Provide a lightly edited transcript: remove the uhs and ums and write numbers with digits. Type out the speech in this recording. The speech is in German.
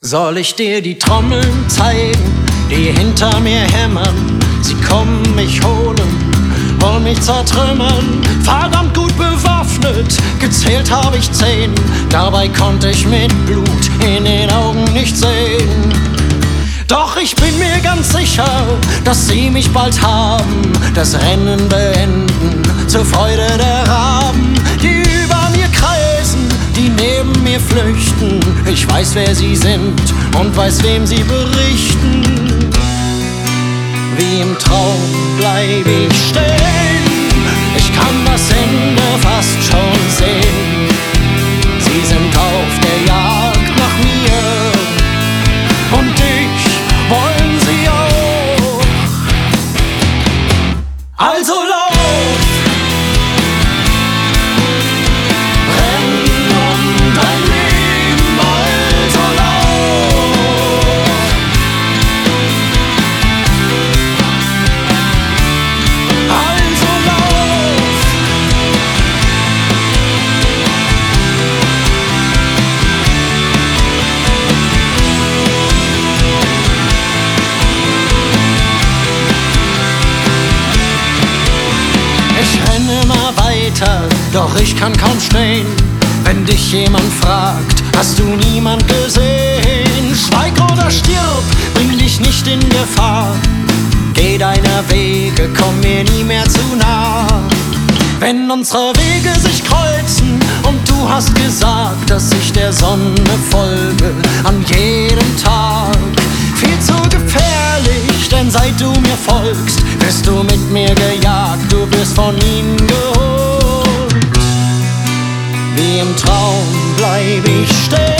Soll ich dir die Trommeln zeigen, die hinter mir hämmern? Sie kommen mich holen, wollen mich zertrümmern. Verdammt gut bewaffnet, gezählt hab ich 10. Dabei konnte ich mit Blut in den Augen nicht sehen. Doch ich bin mir ganz sicher, dass sie mich bald haben, das Rennen beenden, zur Freude der Raben, die über mir kreisen, die neben mir flüchten. Ich weiß, wer sie sind und weiß, wem sie berichten. Wie im Traum bleib ich stehen, ich kann das Ende fast schon sehen. Sie sind auf der Jagd nach mir und ich wollen sie auch. Also lauf, renn um dein Leben, also lauf. Also lauf. Ich renne immer weiter, doch ich kann kaum stehen. Wenn dich jemand fragt, hast du niemand gesehen? Schweig oder stirb, bring dich nicht in Gefahr. Geh deiner Wege, komm mir nie mehr zu nah. Wenn unsere Wege sich kreuzen und du hast gesagt, dass ich der Sonne folge an jedem Tag. Viel zu gefährlich, denn seit du mir folgst, wirst du mit mir gejagt, du wirst von ihnen geholt. Wie im Traum bleib ich stehen.